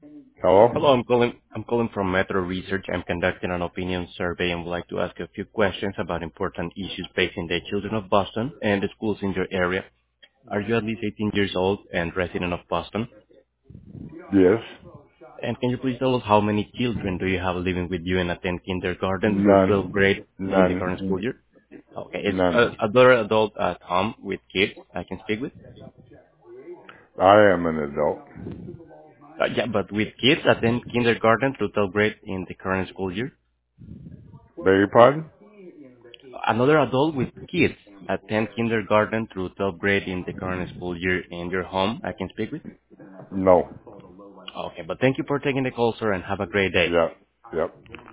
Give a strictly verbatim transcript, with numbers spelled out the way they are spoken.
Hello? Hello, I'm calling I'm calling from Metro Research. I'm conducting an opinion survey and would like to ask a few questions about important issues facing the children of Boston and the schools in your area. Are you at least eighteen years old and resident of Boston? Yes. And can you please tell us how many children do you have living with you and attend kindergarten through twelfth None. grade in the current school None. year? Okay, it's None. uh, other adult at home with kids I can speak with? I am an adult. Uh, yeah, but with kids attend kindergarten through twelfth grade in the current school year? Beg your pardon? Another adult with kids attend kindergarten through twelfth grade in the current school year in your home I can speak with? No. Okay, but thank you for taking the call, sir, and have a great day. Yep. Yep.